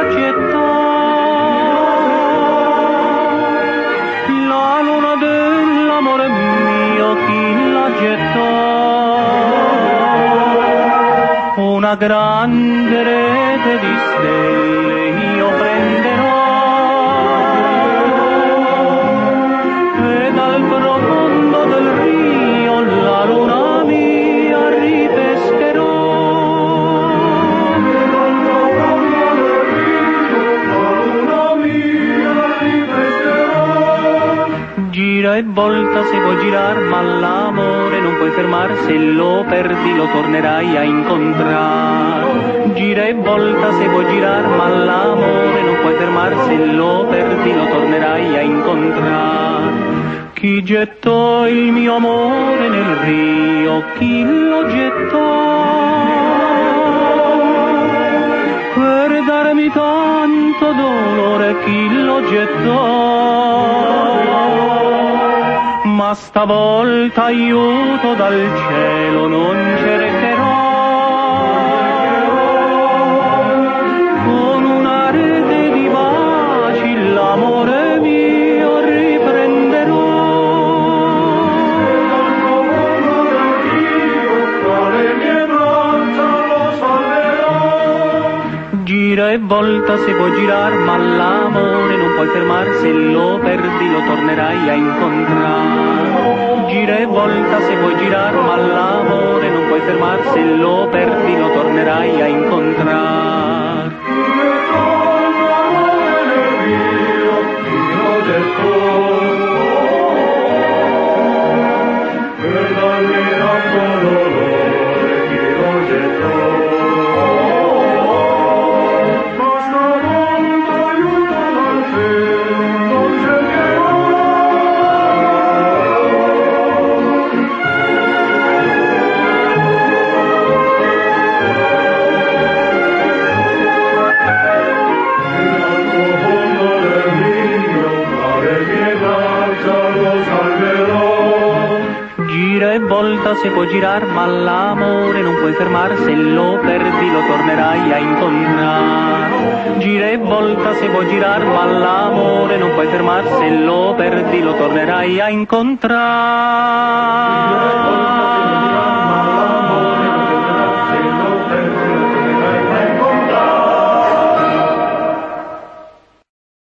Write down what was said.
la gettò, la luna dell'amore mio chi la gettò, una grande rete di stelle io prenderò e dal profondo del rio la luna mia ripescherò. Gira e volta se vuoi girar, ma l'amore non puoi fermar, se lo perdi lo tornerai a incontrare. Gira e volta se vuoi girar, ma l'amore non puoi fermar, se lo perdi lo tornerai a incontrare. Chi gettò il mio amore nel rio, chi lo gettò per darmi tanto dolore, chi lo gettò? Ma stavolta aiuto dal cielo non cercherò, con una rete di baci l'amore mio riprenderò. Tra le mie braccia lo salverò. Gira e volta se vuoi girar, ma l'amore non puoi fermar, se lo perdi lo tornerai a incontrare. Gira e volta se vuoi girar, ma l'amore non puoi fermar, se lo perdi lo tornerai a incontrare. Gira e volta se puoi girar, ma l'amore non puoi fermar, se lo perdi lo tornerai a incontrare. Gira e volta se vuoi girar, ma l'amore non puoi fermar, se lo perdi lo tornerai a incontrare.